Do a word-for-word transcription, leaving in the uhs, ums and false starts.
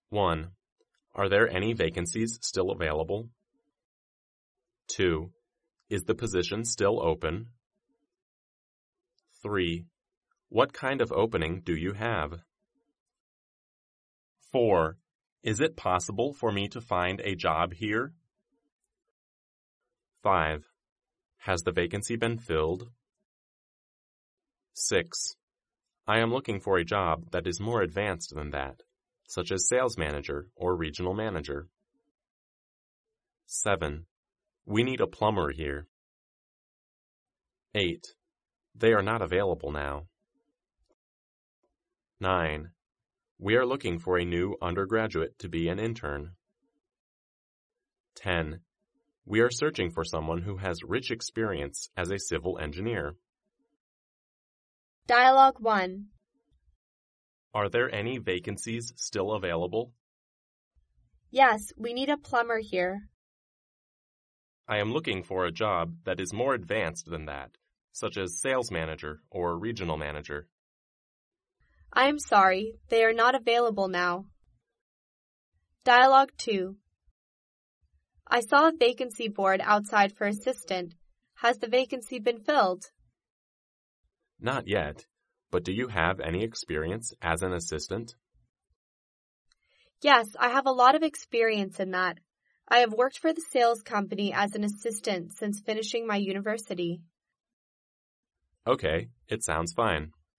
one. Are there any vacancies still available? two. Is the position still open? three. What kind of opening do you have? four. Is it possible for me to find a job here? five. Has the vacancy been filled? six. I am looking for a job that is more advanced than that, such as sales manager or regional manager. seven. We need a plumber here. eight. They are not available now. nine. We are looking for a new undergraduate to be an intern. ten. We are searching for someone who has rich experience as a civil engineer. Dialogue one. Are there any vacancies still available? Yes, we need a plumber here. I am looking for a job that is more advanced than that, such as sales manager or regional manager. I am sorry, they are not available now. Dialogue two. I saw a vacancy board outside for assistant. Has the vacancy been filled? Not yet, but do you have any experience as an assistant? Yes, I have a lot of experience in that. I have worked for the sales company as an assistant since finishing my university. Okay, it sounds fine.